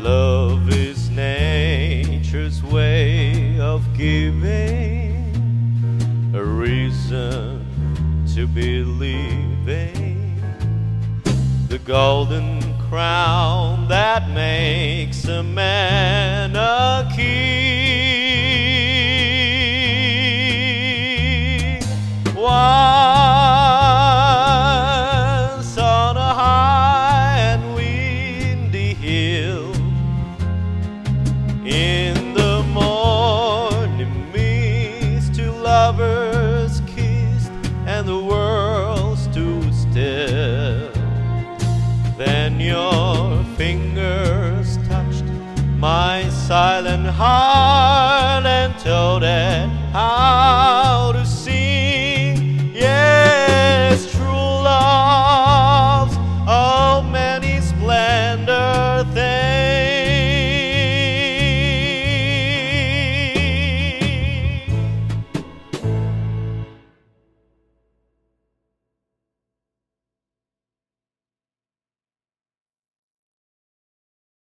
Love is nature's way of giving a reason to believing. The golden crown that makes a man a king.